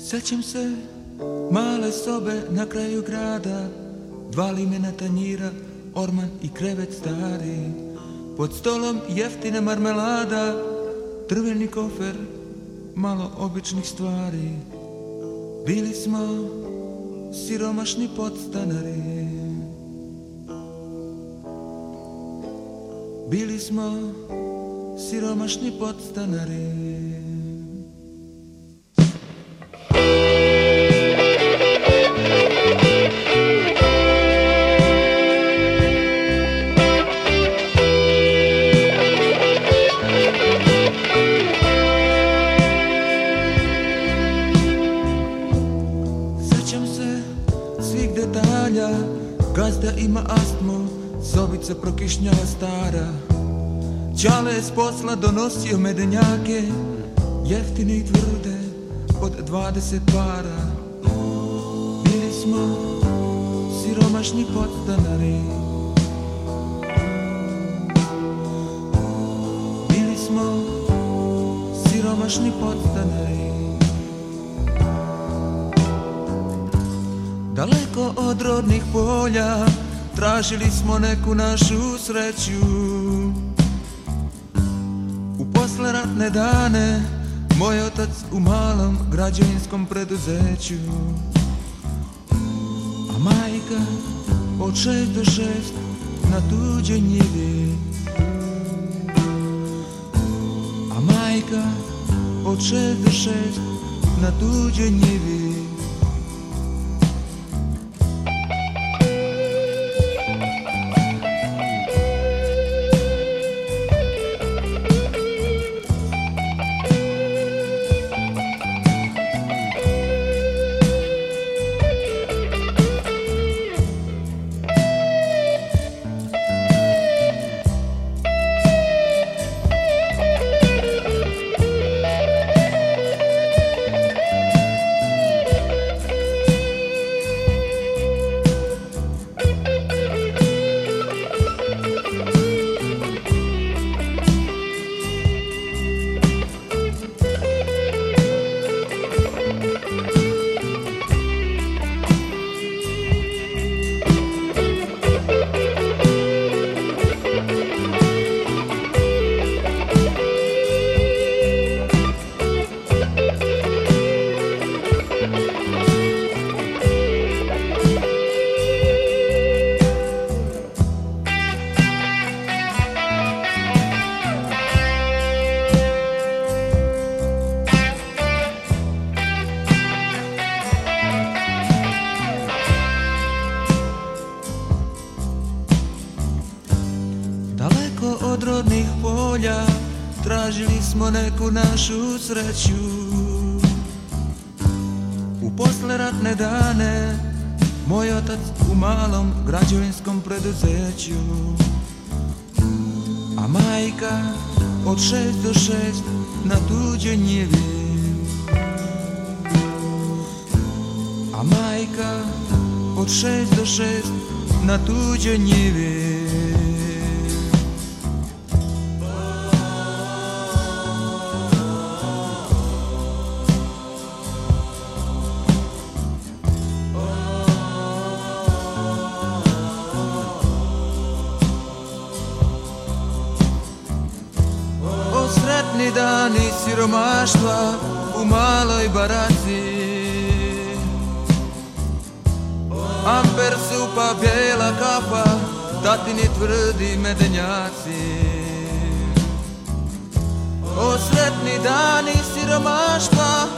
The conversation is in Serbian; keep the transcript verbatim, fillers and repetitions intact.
Sećam se male sobe na kraju grada, dva limena tanjira, orman i krevet stari, pod stolom jeftina marmelada, drveni kofer, malo običnih stvari. Bili smo siromašni podstanari, bili smo siromašni podstanari. Gazda ima astmu, sobica prokišnjava stara, Ćale je s posla donosio medenjake, jeftine i tvrde, od dvadeset para. Bili smo siromašni podstanari, bili smo siromašni podstanari. Daleko od rodnih polja tražili smo neku našu sreću. U posleratne dane moj otac u malom građevinskom preduzeću, a majka od šest do šest na tuđoj njivi, a majka od šest do šest na tuđoj njivi. Od rodnih polja tražili smo neku našu sreću. U posleratne dane moj otac u malom građevinskom preduzeću, a majka od šest do šest na tuđoj njivi, a majka od šest do šest na tuđoj njivi. Sretni dani siromaštva u maloj baraci, amper supa, bijela kafa, tatini tvrdi medenjaci. O sretni dani siromaštva